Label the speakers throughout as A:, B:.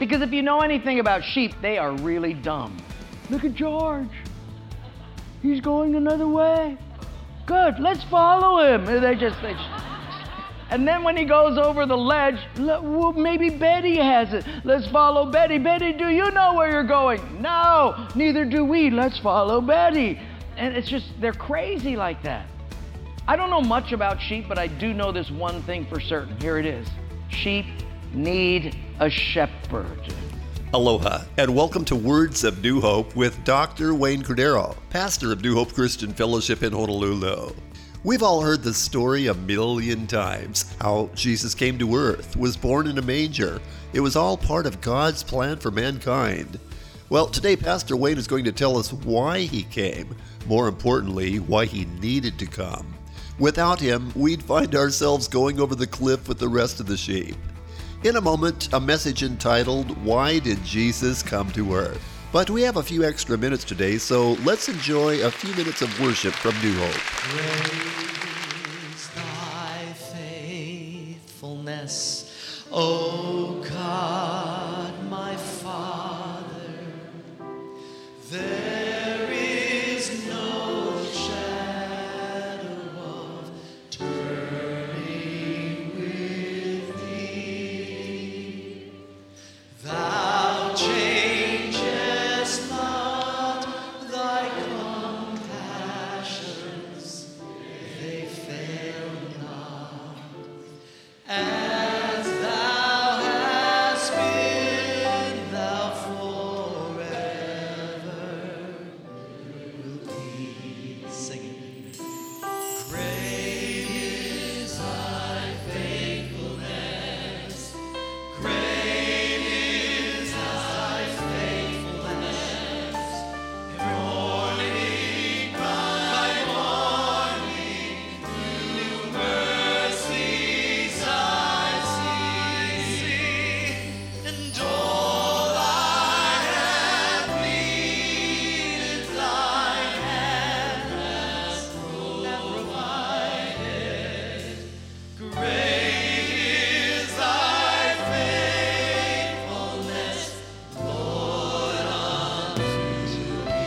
A: Because if you know anything about sheep, they are really dumb. Look at George. He's going another way. Good, let's follow him. They just. And then when he goes over the ledge, well, maybe Betty has it. Let's follow Betty. Betty, do you know where you're going? No, neither do we. Let's follow Betty. And it's just, they're crazy like that. I don't know much about sheep, but I do know this one thing for certain. Here it is. Sheep need a shepherd.
B: Aloha, and welcome to Words of New Hope with Dr. Wayne Cordeiro, pastor of New Hope Christian Fellowship in Honolulu. We've all heard the story a million times, how Jesus came to earth, was born in a manger. It was all part of God's plan for mankind. Well, today Pastor Wayne is going to tell us why he came, more importantly, why he needed to come. Without him, we'd find ourselves going over the cliff with the rest of the sheep. In a moment, a message entitled, Why Did Jesus Come to Earth? But we have a few extra minutes today, so let's enjoy a few minutes of worship from New Hope.
C: Praise thy faithfulness, O God, my Father. There is no shadow of turning with thee. Thou changest not thy compassions, they fail not. As thou hast been, thou forever wilt be. Sing it. Great is thy faithfulness. Great is thy faithfulness. Morning by morning, new mercies I see. And all I have needed, thy hand has provided. Great is thy faithfulness, Lord, unto me.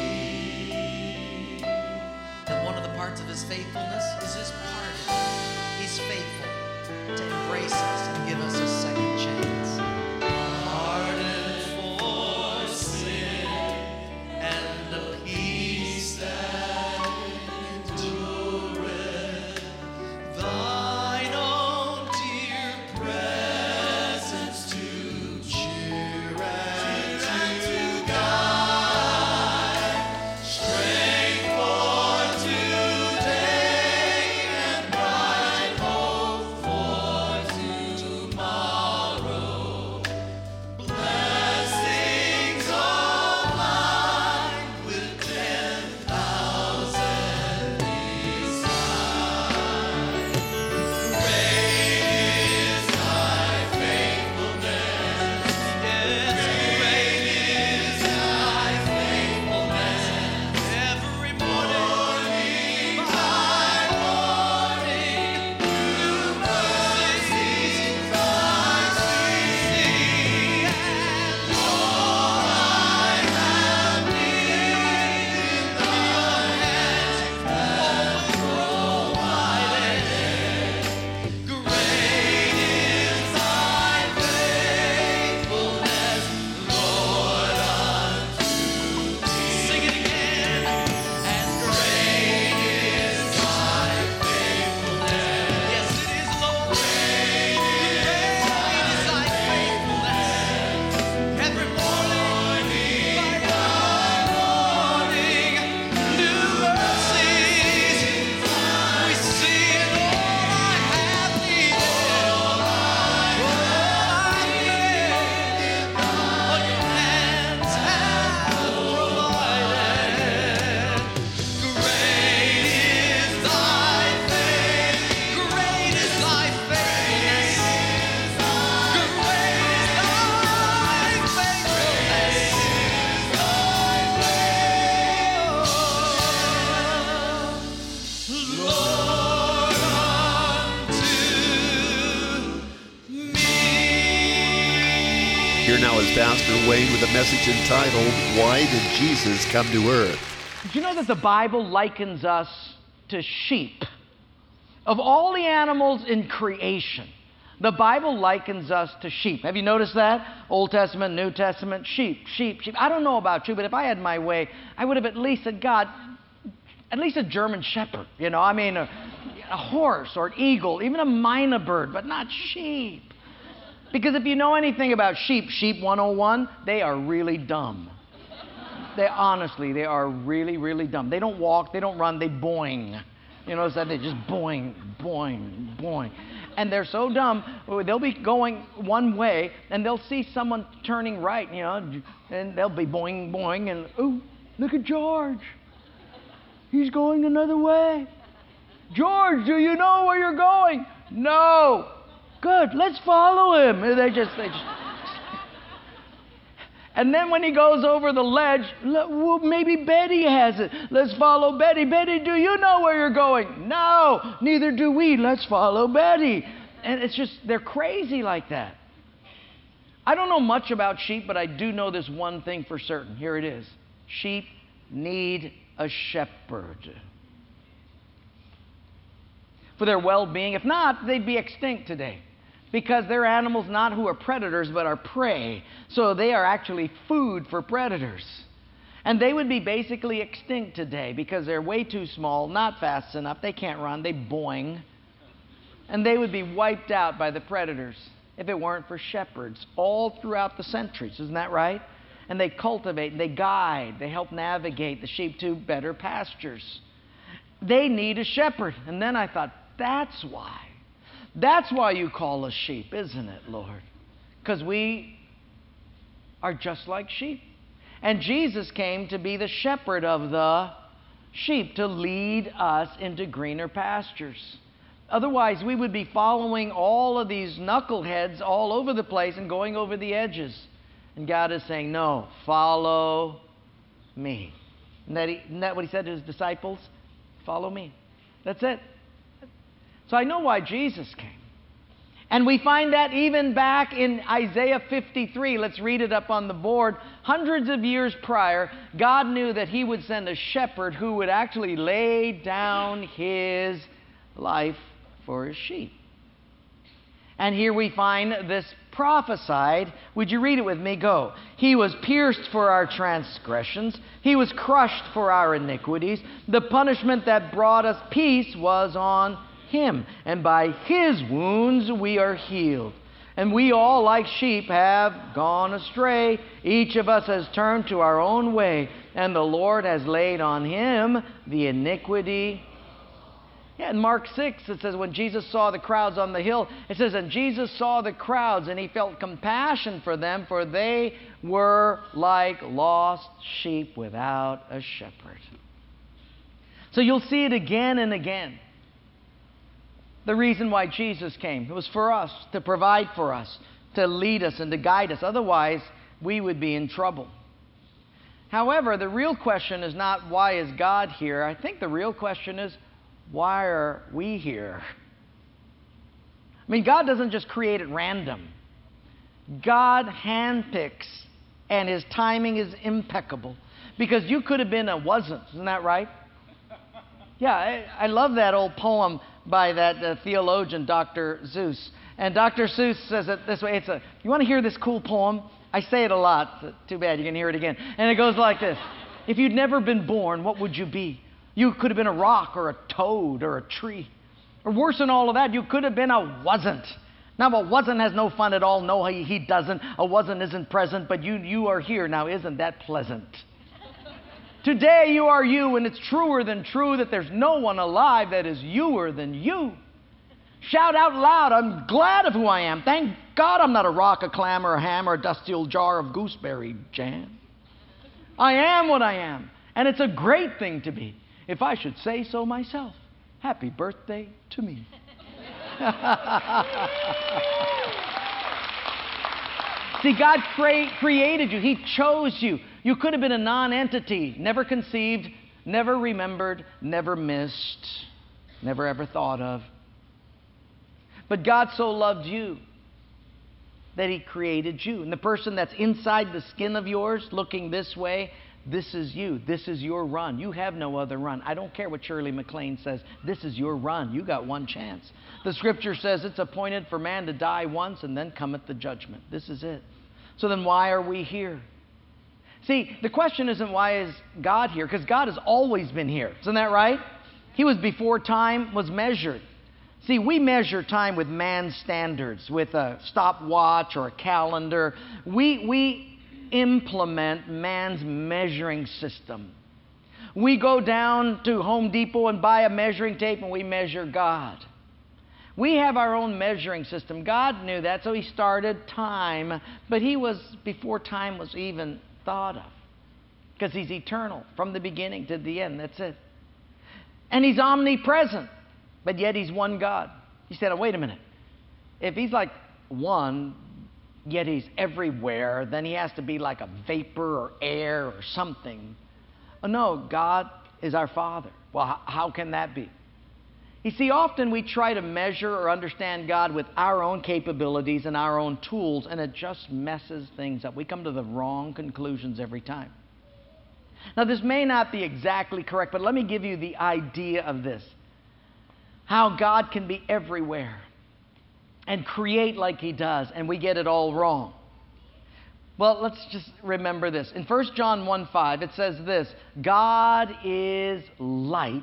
C: And one of the parts of his faithfulness is his pardon. He's faithful to embrace us and give us a second chance. Pardon for sin and the peace that endureth. Thine own dear presence to cheer and to guide. Strength for today and bright hope for tomorrow.
B: Here now is Pastor Wayne with a message entitled, Why Did Jesus Come to Earth?
A: Did you know that the Bible likens us to sheep? Of all the animals in creation, the Bible likens us to sheep. Have you noticed that? Old Testament, New Testament, sheep, sheep, sheep. I don't know about you, but if I had my way, I would have at least said, God, at least a German shepherd, a horse or an eagle, even a mynah bird, but not sheep. Because if you know anything about sheep, Sheep 101, they are really dumb. They are really, really dumb. They don't walk, they don't run, they boing. So they just boing, boing, boing. And they're so dumb, they'll be going one way, and they'll see someone turning right, and they'll be boing, boing, and, ooh, look at George. He's going another way. George, do you know where you're going? No. Good, let's follow him. They just. And then when he goes over the ledge, well, maybe Betty has it. Let's follow Betty. Betty, do you know where you're going? No, neither do we. Let's follow Betty. And it's just, they're crazy like that. I don't know much about sheep, but I do know this one thing for certain. Here it is. Sheep need a shepherd for their well-being. If not, they'd be extinct today. Because they're animals not who are predators, but are prey. So they are actually food for predators. And they would be basically extinct today because they're way too small, not fast enough. They can't run. They boing. And they would be wiped out by the predators if it weren't for shepherds all throughout the centuries. Isn't that right? And they cultivate, and they guide, they help navigate the sheep to better pastures. They need a shepherd. And then I thought, that's why. That's why you call us sheep, isn't it, Lord? Because we are just like sheep. And Jesus came to be the shepherd of the sheep, to lead us into greener pastures. Otherwise, we would be following all of these knuckleheads all over the place and going over the edges. And God is saying, no, follow me. Isn't that what he said to his disciples? Follow me. That's it. So I know why Jesus came. And we find that even back in Isaiah 53. Let's read it up on the board. Hundreds of years prior, God knew that he would send a shepherd who would actually lay down his life for his sheep. And here we find this prophesied. Would you read it with me? Go. He was pierced for our transgressions. He was crushed for our iniquities. The punishment that brought us peace was on him, and by his wounds we are healed. And we all, like sheep, have gone astray. Each of us has turned to our own way, and the Lord has laid on him the iniquity. Yeah, in Mark 6, it says, when Jesus saw the crowds on the hill, it says, and Jesus saw the crowds, and he felt compassion for them, for they were like lost sheep without a shepherd. So you'll see it again and again. The reason why Jesus came, it was for us, to provide for us, to lead us and to guide us. Otherwise, we would be in trouble. However, the real question is not, why is God here? I think the real question is, why are we here? I mean, God doesn't just create at random. God handpicks, and his timing is impeccable. Because you could have been a wasn't. Isn't that right? Yeah, I love that old poem by that theologian, Dr. Seuss. And Dr. Seuss says it this way. You want to hear this cool poem? I say it a lot. Too bad, you can hear it again. And it goes like this. If you'd never been born, what would you be? You could have been a rock or a toad or a tree. Or worse than all of that, you could have been a wasn't. Now, a wasn't has no fun at all. No, he doesn't. A wasn't isn't present, but you are here. Now, isn't that pleasant? Today you are you, and it's truer than true that there's no one alive that is youer than you. Shout out loud, I'm glad of who I am. Thank God I'm not a rock, a clam, or a ham, or a dusty old jar of gooseberry jam. I am what I am, and it's a great thing to be, if I should say so myself. Happy birthday to me. See, God created you. He chose you. You could have been a non-entity, never conceived, never remembered, never missed, never ever thought of. But God so loved you that He created you. And the person that's inside the skin of yours, looking this way, this is you. This is your run. You have no other run. I don't care what Shirley MacLaine says. This is your run. You got one chance. The Scripture says it's appointed for man to die once, and then cometh the judgment. This is it. So then why are we here? See, the question isn't why is God here, because God has always been here. Isn't that right? He was before time was measured. See, we measure time with man's standards, with a stopwatch or a calendar. We implement man's measuring system. We go down to Home Depot and buy a measuring tape and we measure God. We have our own measuring system. God knew that, so He started time, but He was before time was even thought of, because He's eternal from the beginning to the end. That's it. And He's omnipresent, but yet He's one God. You said, oh, wait a minute. If He's like one, yet He's everywhere, then He has to be like a vapor or air or something. Oh, no, God is our Father. Well, how can that be? You see, often we try to measure or understand God with our own capabilities and our own tools, and it just messes things up. We come to the wrong conclusions every time. Now, this may not be exactly correct, but let me give you the idea of this. How God can be everywhere and create like He does, and we get it all wrong. Well, let's just remember this. In 1 John 1:5, it says this, God is light,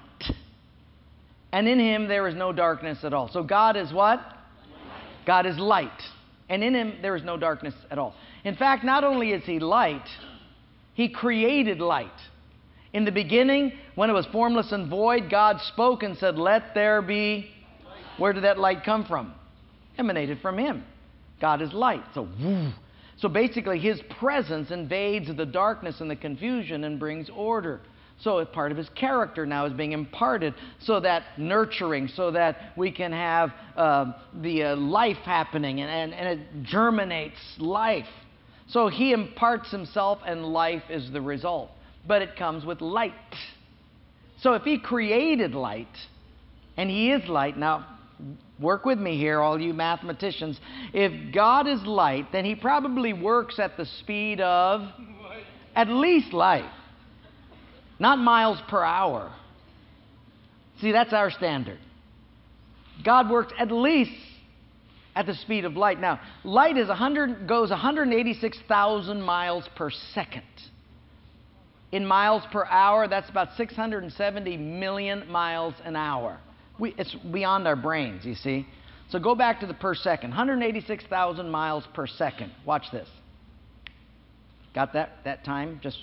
A: and in Him there is no darkness at all. So God is what? Light. God is light, and in Him there is no darkness at all. In fact, not only is He light, He created light. In the beginning, when it was formless and void, God spoke and said, let there be light. Where did that light come from? Emanated from Him. God is light. So, woo. So basically, His presence invades the darkness and the confusion and brings order. So a part of His character now is being imparted, so that nurturing, so that we can have the life happening, and it germinates life. So He imparts Himself, and life is the result. But it comes with light. So if He created light, and He is light, now work with me here, all you mathematicians. If God is light, then He probably works at the speed of at least light. Not miles per hour. See, that's our standard. God works at least at the speed of light. Now, light goes 186,000 miles per second. In miles per hour, that's about 670 million miles an hour. It's beyond our brains, you see. So go back to the per second. 186,000 miles per second. Watch this. Got that time? Just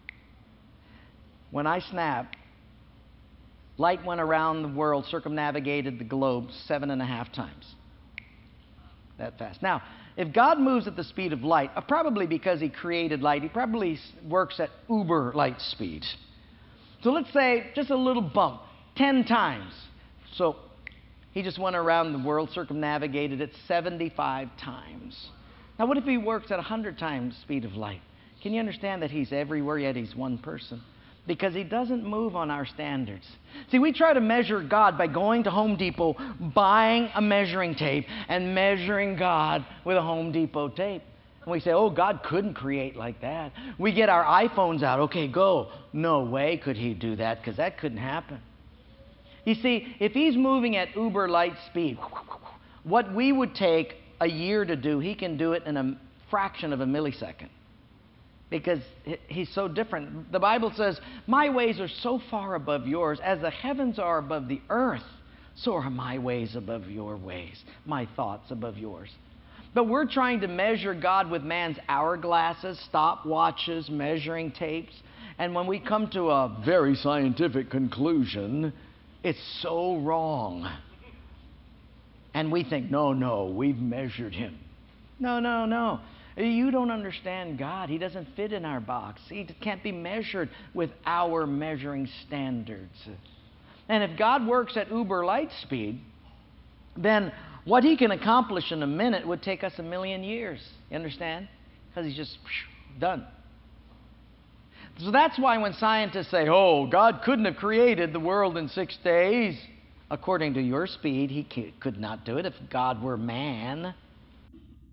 A: when I snapped, light went around the world, circumnavigated the globe 7.5 times. That fast. Now, if God moves at the speed of light, probably because He created light, He probably works at uber light speed. So let's say just a little bump, 10 times. So He just went around the world, circumnavigated it 75 times. Now, what if He works at 100 times the speed of light? Can you understand that He's everywhere, yet He's one person? Because He doesn't move on our standards. See, we try to measure God by going to Home Depot, buying a measuring tape, and measuring God with a Home Depot tape. And we say, oh, God couldn't create like that. We get our iPhones out. Okay, go. No way could He do that, because that couldn't happen. You see, if He's moving at uber light speed, what we would take a year to do, He can do it in a fraction of a millisecond. Because He's so different. The Bible says, my ways are so far above yours, as the heavens are above the earth, so are my ways above your ways, my thoughts above yours. But we're trying to measure God with man's hourglasses, stopwatches, measuring tapes. And when we come to a very scientific conclusion, it's so wrong. And we think, no, we've measured Him. No. You don't understand God. He doesn't fit in our box. He can't be measured with our measuring standards. And if God works at uber light speed, then what He can accomplish in a minute would take us 1,000,000 years. You understand? Because He's just done. So that's why when scientists say, oh, God couldn't have created the world in 6 days, according to your speed, He could not do it if God were man.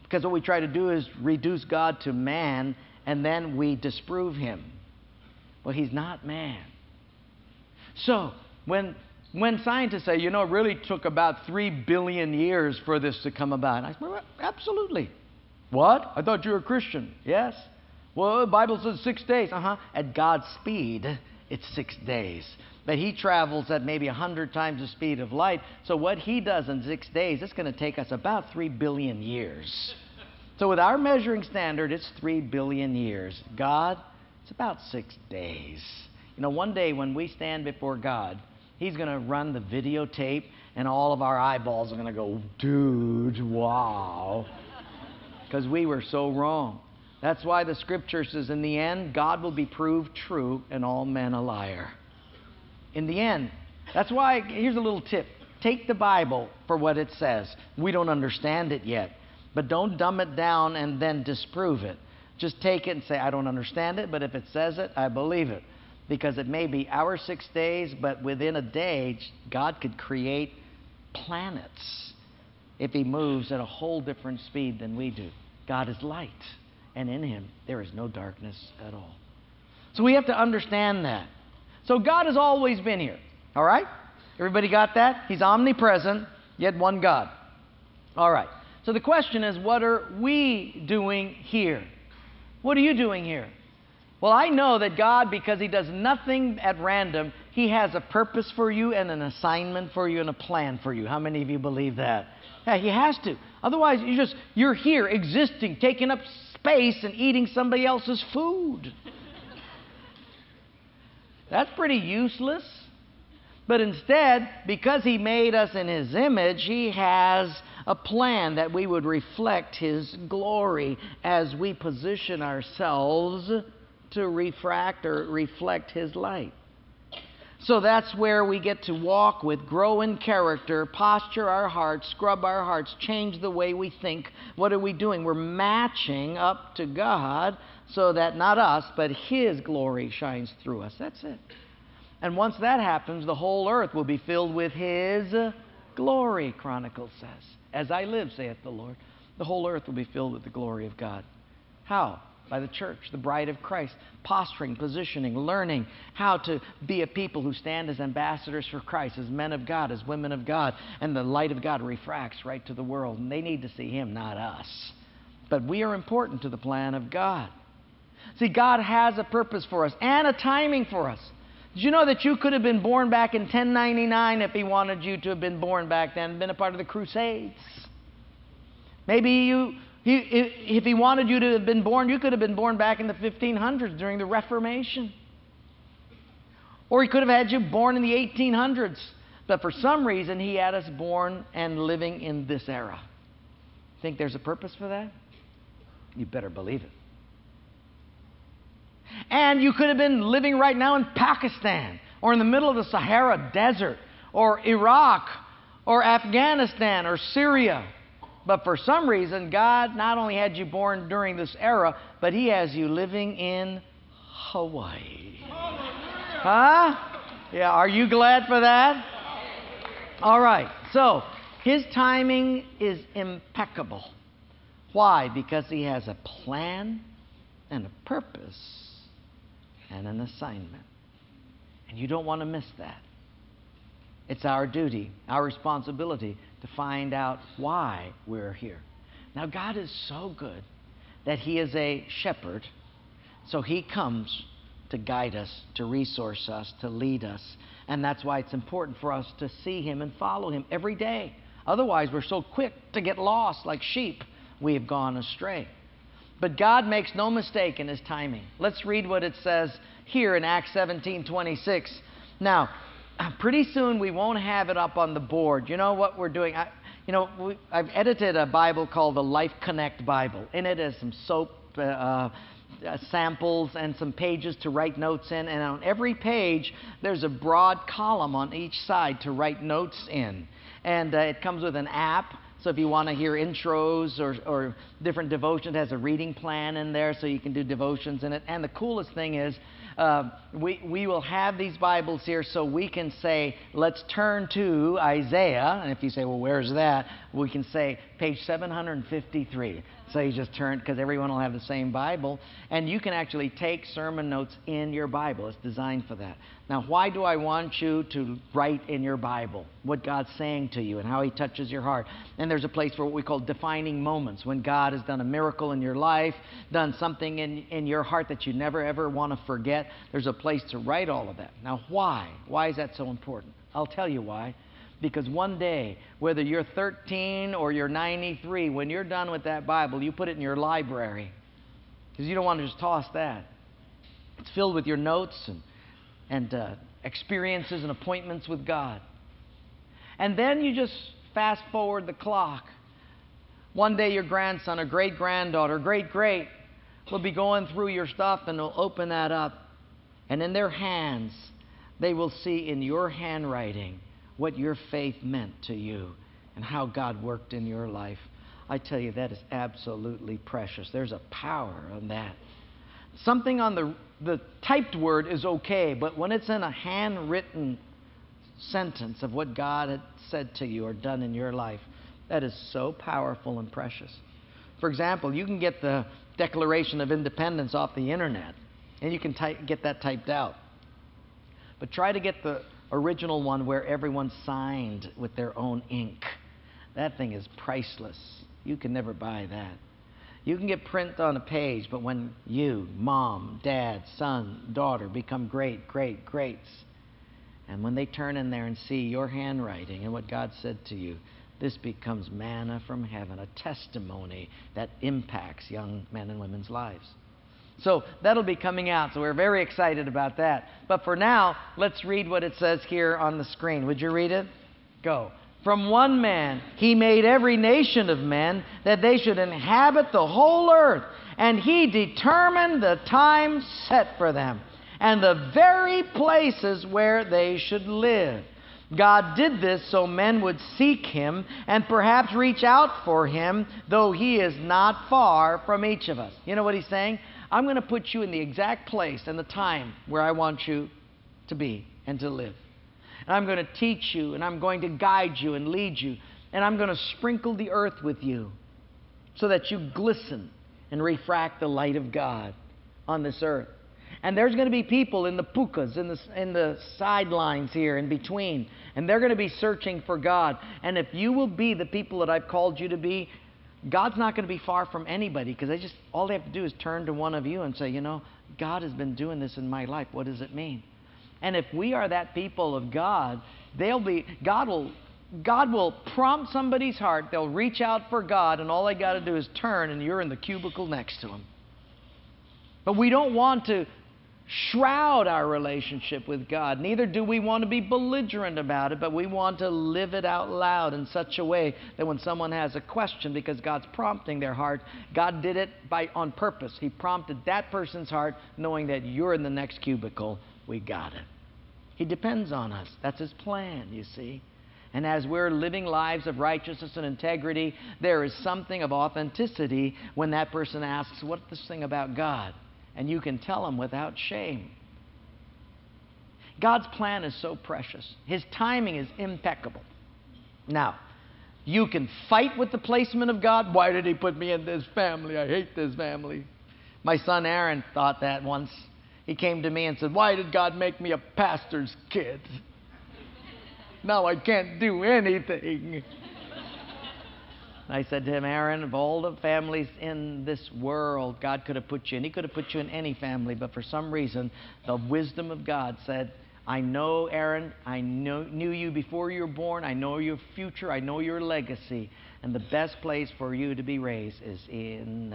A: Because what we try to do is reduce God to man, and then we disprove him. Well, he's not man. So, when scientists say, it really took about 3 billion years for this to come about, I say, well, absolutely. What? I thought you were a Christian. Yes. Well, the Bible says 6 days. At God's speed, it's 6 days. But he travels at maybe 100 times the speed of light. So what he does in 6 days, it's going to take us about 3 billion years. So with our measuring standard, it's 3 billion years. God, it's about 6 days. One day when we stand before God, he's going to run the videotape, and all of our eyeballs are going to go, dude, wow. Because we were so wrong. That's why the scripture says, in the end, God will be proved true and all men a liar. In the end. That's why, here's a little tip. Take the Bible for what it says. We don't understand it yet. But don't dumb it down and then disprove it. Just take it and say, I don't understand it, but if it says it, I believe it. Because it may be our 6 days, but within a day, God could create planets if he moves at a whole different speed than we do. God is light, and in him there is no darkness at all. So we have to understand that. So God has always been here. All right? Everybody got that? He's omnipresent, yet one God. All right. So the question is, what are we doing here? What are you doing here? Well, I know that God, because he does nothing at random, he has a purpose for you and an assignment for you and a plan for you. How many of you believe that? Yeah, he has to. Otherwise, you're here existing, taking up space and eating somebody else's food. That's pretty useless. But instead, because he made us in his image, he has a plan that we would reflect his glory as we position ourselves to refract or reflect his light. So that's where we get to walk with, grow in character, posture our hearts, scrub our hearts, change the way we think. What are we doing? We're matching up to God so that not us, but his glory shines through us. That's it. And once that happens, the whole earth will be filled with his glory, Chronicles says. As I live, saith the Lord, the whole earth will be filled with the glory of God. How? By the church, the bride of Christ, posturing, positioning, learning how to be a people who stand as ambassadors for Christ, as men of God, as women of God, and the light of God refracts right to the world, and they need to see him, not us. But we are important to the plan of God. See, God has a purpose for us and a timing for us. Did you know that you could have been born back in 1099 if he wanted you to have been born back then and been a part of the Crusades? Maybe if he wanted you to have been born, you could have been born back in the 1500s during the Reformation. Or he could have had you born in the 1800s. But for some reason, he had us born and living in this era. Think there's a purpose for that? You better believe it. And you could have been living right now in Pakistan, or in the middle of the Sahara Desert, or Iraq, or Afghanistan, or Syria. But for some reason, God not only had you born during this era, but he has you living in Hawaii. Huh? Yeah, are you glad for that? All right, so his timing is impeccable. Why? Because he has a plan and a purpose and an assignment. And you don't want to miss that. It's our duty, our responsibility to find out why we're here. Now, God is so good that he is a shepherd, so he comes to guide us, to resource us, to lead us. And that's why it's important for us to see him and follow him every day. Otherwise, we're so quick to get lost like sheep. We have gone astray. But God makes no mistake in his timing. Let's read what it says here in Acts 17:26. Now, pretty soon we won't have it up on the board. You know what we're doing? I've edited a Bible called the Life Connect Bible. In it is some soap samples and some pages to write notes in. And on every page, there's a broad column on each side to write notes in. And it comes with an app So if you want to hear intros or different devotions, it has a reading plan in there so you can do devotions in it. And the coolest thing is we will have these Bibles here so we can say, let's turn to Isaiah. And if you say, well, where's that? We can say page 753. So you just turn, because everyone will have the same Bible. And you can actually take sermon notes in your Bible. It's designed for that. Now, why do I want you to write in your Bible what God's saying to you and how He touches your heart? And there's a place for what we call defining moments, when God has done a miracle in your life, done something in your heart that you never, ever want to forget. There's a place to write all of that. Now, why? Why is that so important? I'll tell you why. Because one day, whether you're 13 or you're 93, when you're done with that Bible, you put it in your library. Because you don't want to just toss that. It's filled with your notes and experiences and appointments with God. And then you just fast forward the clock. One day your grandson or great-granddaughter, great-great, will be going through your stuff and will open that up. And in their hands, they will see in your handwriting what your faith meant to you and how God worked in your life. I tell you, that is absolutely precious. There's a power in that. Something on the typed word is okay, but when it's in a handwritten sentence of what God had said to you or done in your life, that is so powerful and precious. For example, you can get the Declaration of Independence off the internet, and you can get that typed out. But try to get the original one where everyone signed with their own ink. That thing is priceless. You can never buy that. You can get print on a page, but when you, mom, dad, son, daughter, become greats, and when they turn in there and see your handwriting and what God said to you, this becomes manna from heaven, a testimony that impacts young men and women's lives. So that'll be coming out, so we're very excited about that. But for now, let's read what it says here on the screen. Would you read it? Go. From one man He made every nation of men, that they should inhabit the whole earth. And He determined the time set for them, and the very places where they should live. God did this so men would seek Him and perhaps reach out for Him, though He is not far from each of us. You know what He's saying? I'm going to put you in the exact place and the time where I want you to be and to live. And I'm going to teach you, and I'm going to guide you and lead you, and I'm going to sprinkle the earth with you so that you glisten and refract the light of God on this earth. And there's going to be people in the pukas, in the sidelines here in between, and they're going to be searching for God. And if you will be the people that I've called you to be, God's not going to be far from anybody, because all they have to do is turn to one of you and say, you know, God has been doing this in my life. What does it mean? And if we are that people of God, God will prompt somebody's heart. They'll reach out for God, and all they got to do is turn, and you're in the cubicle next to them. But we don't want to shroud our relationship with God. Neither do we want to be belligerent about it, but we want to live it out loud in such a way that when someone has a question, because God's prompting their heart, God did it on purpose. He prompted that person's heart, knowing that you're in the next cubicle. We got it. He depends on us. That's His plan, you see. And as we're living lives of righteousness and integrity, there is something of authenticity when that person asks, what's this thing about God? And you can tell them without shame. God's plan is so precious. His timing is impeccable. Now, you can fight with the placement of God. Why did He put me in this family? I hate this family. My son Aaron thought that once. He came to me and said, why did God make me a pastor's kid? Now I can't do anything. I said to him, Aaron, of all the families in this world, God could have put you in. He could have put you in any family, but for some reason, the wisdom of God said, I know, Aaron, I knew you before you were born. I know your future. I know your legacy. And the best place for you to be raised is in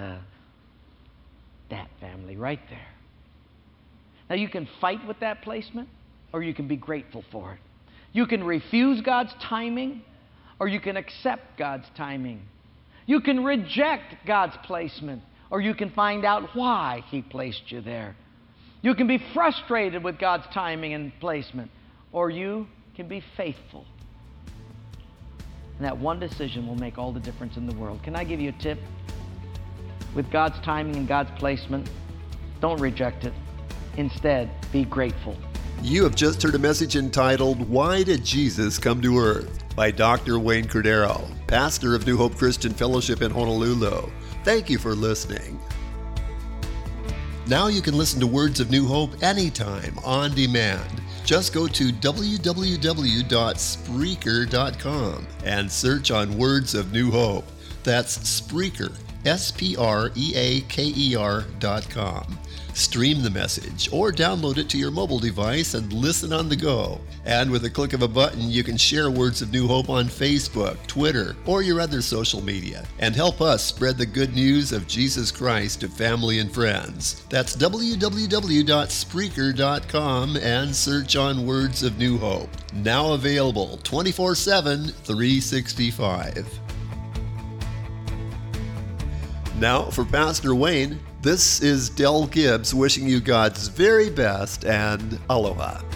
A: that family right there. Now, you can fight with that placement, or you can be grateful for it. You can refuse God's timing, or you can accept God's timing. You can reject God's placement, or you can find out why He placed you there. You can be frustrated with God's timing and placement, or you can be faithful. And that one decision will make all the difference in the world. Can I give you a tip? With God's timing and God's placement, don't reject it. Instead, be grateful.
B: You have just heard a message entitled, Why Did Jesus Come to Earth? By Dr. Wayne Cordero, pastor of New Hope Christian Fellowship in Honolulu. Thank you for listening. Now you can listen to Words of New Hope anytime, on demand. Just go to www.spreaker.com and search on Words of New Hope. That's Spreaker, SPREAKER.com. Stream the message or download it to your mobile device and listen on the go. And with a click of a button, you can share Words of New Hope on Facebook, Twitter, or your other social media, and help us spread the good news of Jesus Christ to family and friends. That's www.spreaker.com and search on Words of New Hope. Now available 24/7, 365. Now, for Pastor Wayne, this is Del Gibbs wishing you God's very best and aloha.